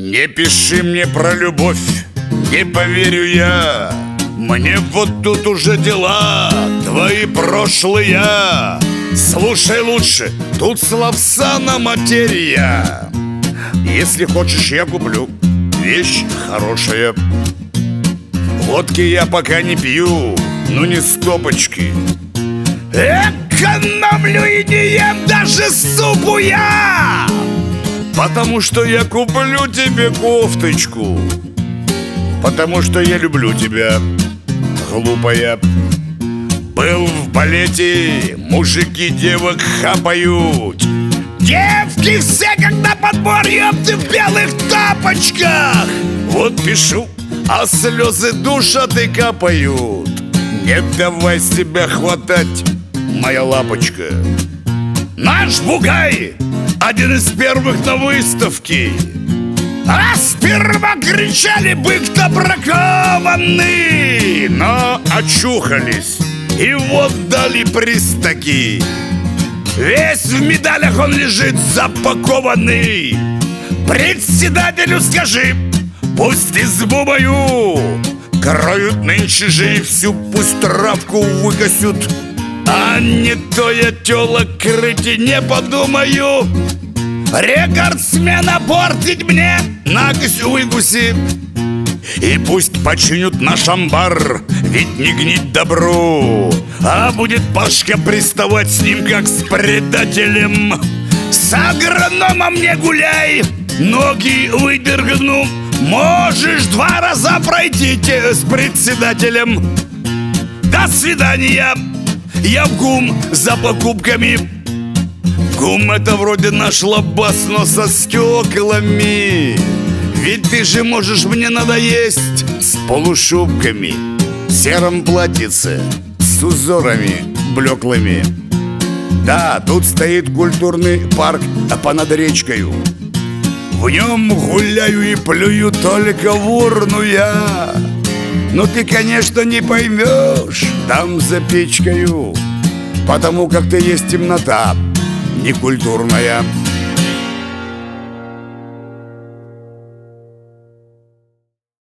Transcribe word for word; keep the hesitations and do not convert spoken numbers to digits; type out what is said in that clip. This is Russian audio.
Не пиши мне про любовь, не поверю я. Мне вот тут уже дела твои прошлые. Слушай лучше, тут словца материя. Если хочешь, я куплю вещь хорошая. Водки я пока не пью, ну не стопочки. Экономлю и не ем даже супу я, потому что я куплю тебе кофточку, потому что я люблю тебя, глупая. Был в балете, мужики девок хапают. Девки все как на подборье, ты в белых тапочках. Вот пишу, а слезы душат и капают. Не давай себя хватать, моя лапочка. Наш бугай один из первых на выставке. А сперва кричали бык-то бракованный, но очухались и вот дали приз таки. Весь в медалях он лежит запакованный. Председателю скажи, пусть избу мою кроют нынче же и всю пусть травку выкосют. А не то я тёлок крыть и не подумаю. Рекордсмена портить мне накось выкуси. И пусть починят наш амбар, ведь не гнить добру. А будет Пашка приставать с ним, как с предателем. С агрономом не гуляй, ноги выдергну. Можешь два раза пройти с председателем. До свидания, я в ГУМ за покупками. ГУМ это вроде наш лабаз, но со стеклами. Ведь ты же можешь мне надоесть с полушубками, в сером платьице, с узорами блеклыми. Да, тут стоит культурный парк понад речкою. В нем гуляю и плюю только в урну я. Но ты, конечно, не поймешь там за печкою, потому как ты есть темнота некультурная.